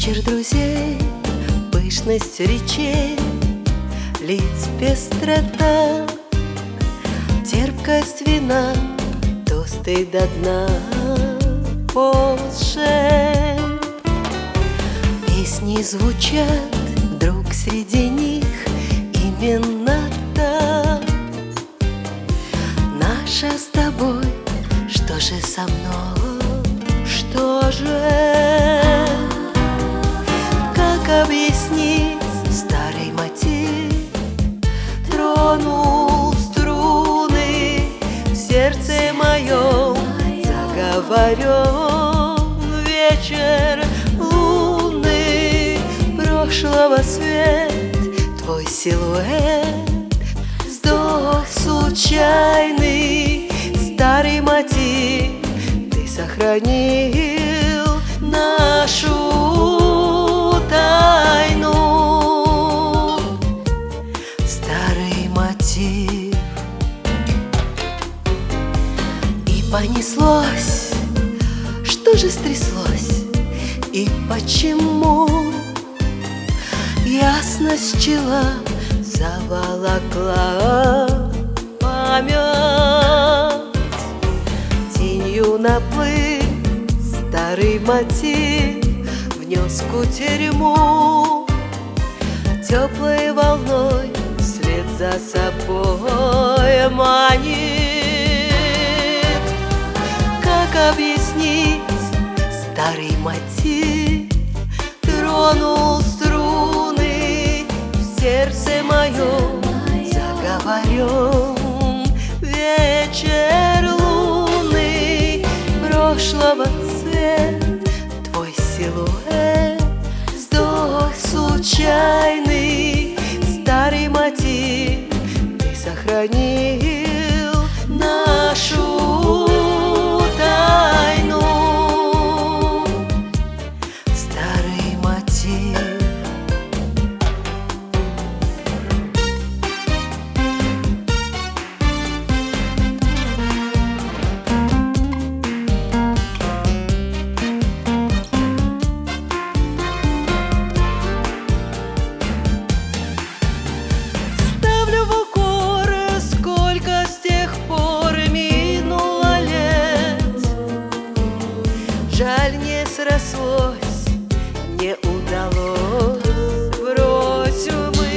Вечер друзей, пышность речей, лиц пестрота, терпкость вина, тосты до дна, волшеб. Песни звучат, вдруг среди них именно та, наша с тобой. Что же со мной, что же? Как объяснить старый мотив? Тронул струны в сердце моем, заговорен вечер луны прошлого свет, твой силуэт, вздох случайный, старый мотив, ты сохранил нашу тайну. Старый мотив. И понеслось, что же стряслось и почему? Ясность чела заволокла память, тенью наплыв старый мотив внес кутерьму, теплой волной вслед за собой манит. Как объяснить старый мотив? Тронул струны в сердце моем, заговорен вечер луны прошлого свет, твой силуэт, вздох случайный, старый мотив, ты сохранил нашу тайну. Старый мотив. Жаль, не срослось, не удалось, бросим мы.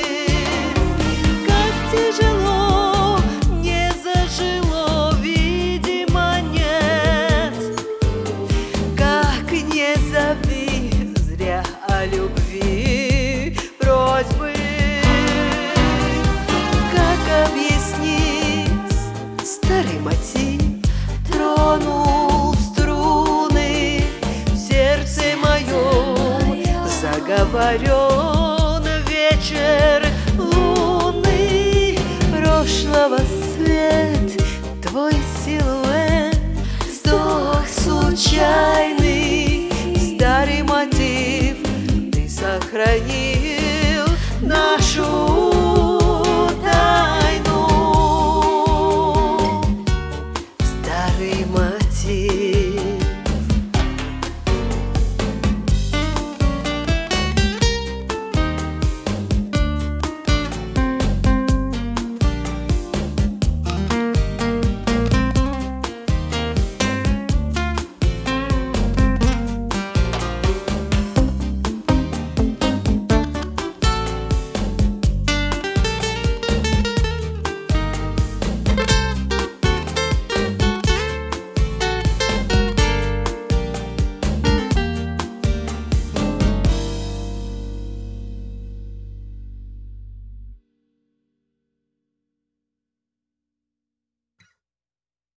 Как тяжело, не зажило, видимо, нет. Как не забыть зря о любви просьбы? Как объяснить старый мотив? Тронул заговорен вечер луны прошлого свет,